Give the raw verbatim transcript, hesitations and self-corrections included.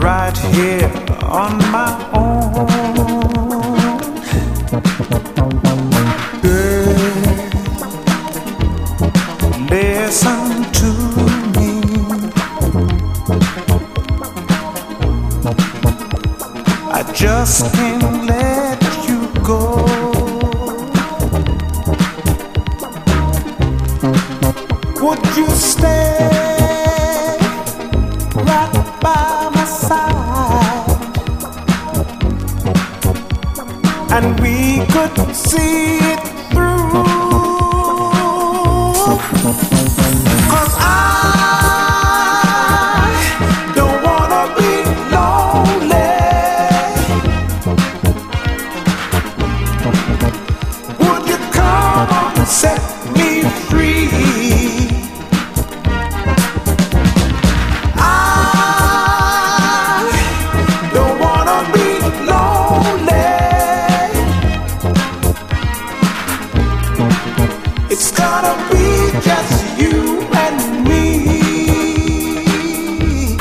right here on my own. Girl, listen to me. I just can't let you go. Would you stay right by my side, and we could see it through? 'Cause I don't wanna be lonely. Would you come on and set me free? It's gonna be just